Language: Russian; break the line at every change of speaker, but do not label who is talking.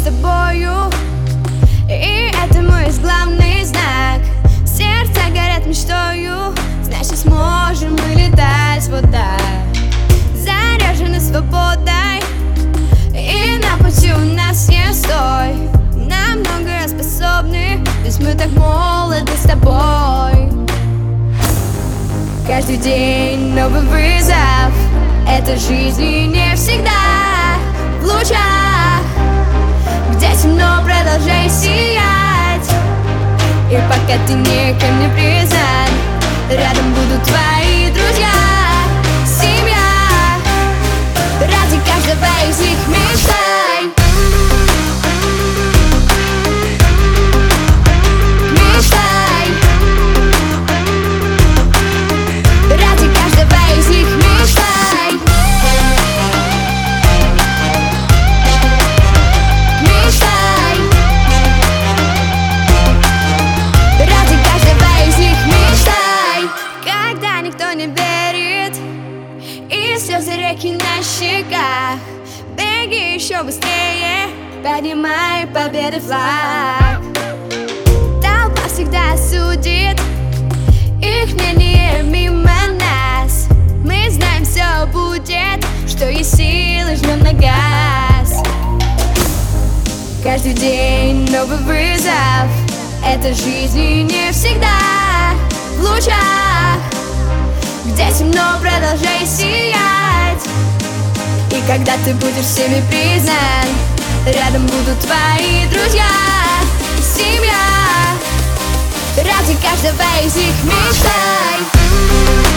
тобою, и это мой главный знак. Сердца горят мечтою, значит сможем мы летать вот так. Заряжены свободой, и на пути у нас нет стой. На многое способны, ведь мы так молоды с тобой. Каждый день новый вызов, это жизни не всегда в лучах, где темно, продолжай сиять. И пока ты никем не признан, рядом будут твои друзья, семья. Ради каждого из них мечтай. Мечтай. Ради каждого из них мечтай. Мечтай. Ради каждого из них мечтай. Когда никто не верит и слезы реки на щеках, беги еще быстрее, поднимай победы флаг. Толпа всегда осудит их мнение мимо нас. Мы знаем, все будет, что есть силы, жмем на газ. Каждый день новый вызов, это жизни не всегда в лучах, где темно, продолжай сиять. И когда ты будешь всеми признан, рядом будут твои друзья, семья. Ради каждого из них мечтай.